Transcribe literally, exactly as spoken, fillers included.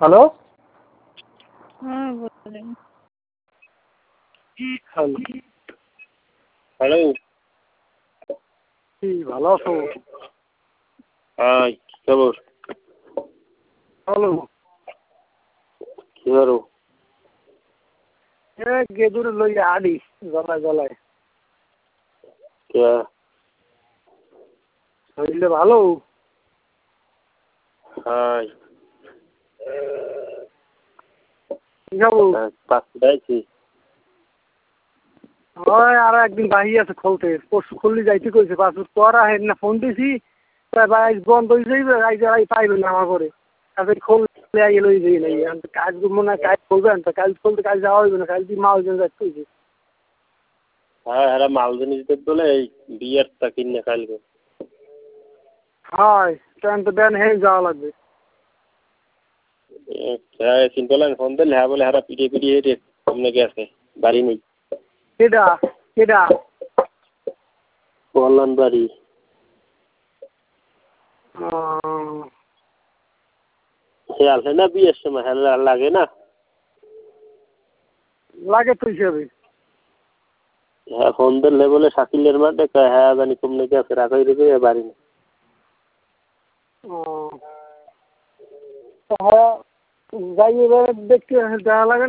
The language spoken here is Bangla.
হ্যালো। হ্যাঁ বলেন। হ্যালো। হ্যালো। কি ভালো আছো? হ্যাঁ, কি খবর? হ্যালো। কি করো? এ গেদুর লইয়া আডি গলায় গলায়। কে? শরীরে ভালো? হ্যাঁ। কি খাবো? পাঁচ যাইছি। হয় আর একদিন বাহি আছে খুলতে, পরশু খুললি যাইতে কইছে পাঁচ পর আহেন না ফোন দিছি আজ বন্ধ হয়ে যাইবে, আজ আই পাইবেন না আমার করে তারপরে খুললে আই লই যাই নাই কাজ মনে হয় কাজ করবেন তো কাজ খুলতে কাজ যাওয়া হইবে না, কাজ দিয়ে মাল জন যাচ্ছে কইছে। হ্যাঁ এরা মাল জিনিস দেখ বলে এই বিয়ারটা কিনে কালকে। হয় ট্রেন তো দেন হয়ে যাওয়া লাগবে। চিন্তা লাগেন ফোন দিলে হ্যাঁ বলে হারা পিটিয়ে পিটিয়ে হেঁটে সামনে গেছে বাড়ি নেই। কেডা কেডা? কল্যাণ বাড়ি। সে আসে না বিয়ের সময় হ্যাঁ লাগে না? লাগে তো হিসাবে। হ্যাঁ ফোন দিলে বলে শাকিলের মাঠে হ্যাঁ জানি কমনে গেছে রাখাই রেখে বাড়ি নেই। ও হ্যাঁ যাই এবার দেখতে দেখা লাগে।